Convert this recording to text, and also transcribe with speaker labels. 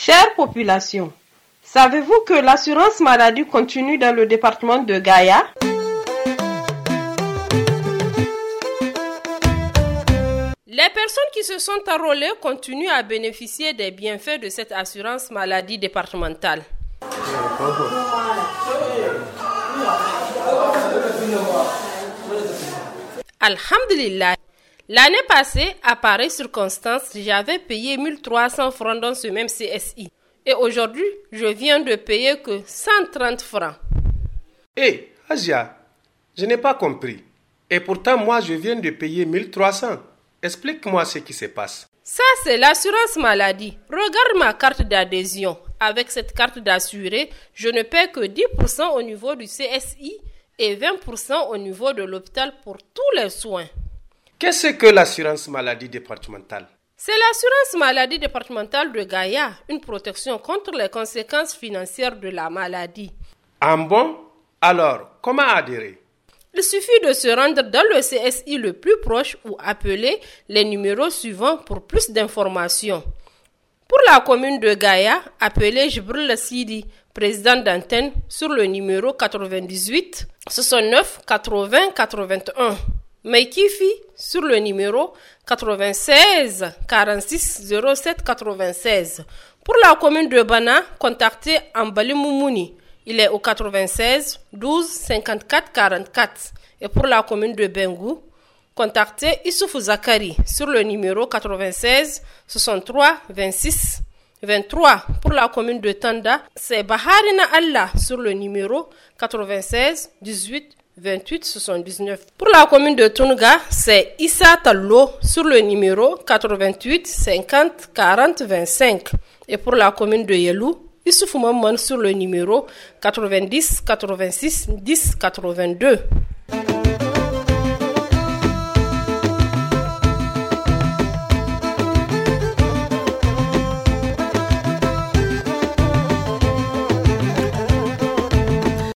Speaker 1: Chère population, savez-vous que l'assurance maladie continue dans le département de Gaïa? Les personnes qui se sont enrôlées continuent à bénéficier des bienfaits de cette assurance maladie départementale. Alhamdulillah. L'année passée, à pareille circonstance, j'avais payé 1300 francs dans ce même CSI. Et aujourd'hui, je viens de payer que 130 francs.
Speaker 2: Hé, Asia, je n'ai pas compris. Et pourtant, moi, je viens de payer 1300. Explique-moi ce qui se passe.
Speaker 1: Ça, c'est l'assurance maladie. Regarde ma carte d'adhésion. Avec cette carte d'assuré, je ne paie que 10% au niveau du CSI et 20% au niveau de l'hôpital pour tous les soins.
Speaker 2: Qu'est-ce que l'assurance maladie départementale?
Speaker 1: C'est l'assurance maladie départementale de Gaïa, une protection contre les conséquences financières de la maladie.
Speaker 2: Ah bon? Alors, comment adhérer?
Speaker 1: Il suffit de se rendre dans le CSI le plus proche ou appeler les numéros suivants pour plus d'informations. Pour la commune de Gaïa, appelez Jibril Sidi, président d'antenne, sur le numéro 98 69 80 81. Maikifi sur le numéro 96 46 07 96. Pour la commune de Bana, contactez Ambali Moumouni. Il est au 96 12 54 44. Et pour la commune de Bengou, contactez Issoufou Zakari sur le numéro 96 63 26 23. Pour la commune de Tanda, c'est Baharina Allah sur le numéro 96 18 28 79. Pour la commune de Tunga, c'est Issa Tallo sur le numéro 88 50 40 25. Et pour la commune de Yelou, Issoufou Maman sur le numéro 90 86 10 82.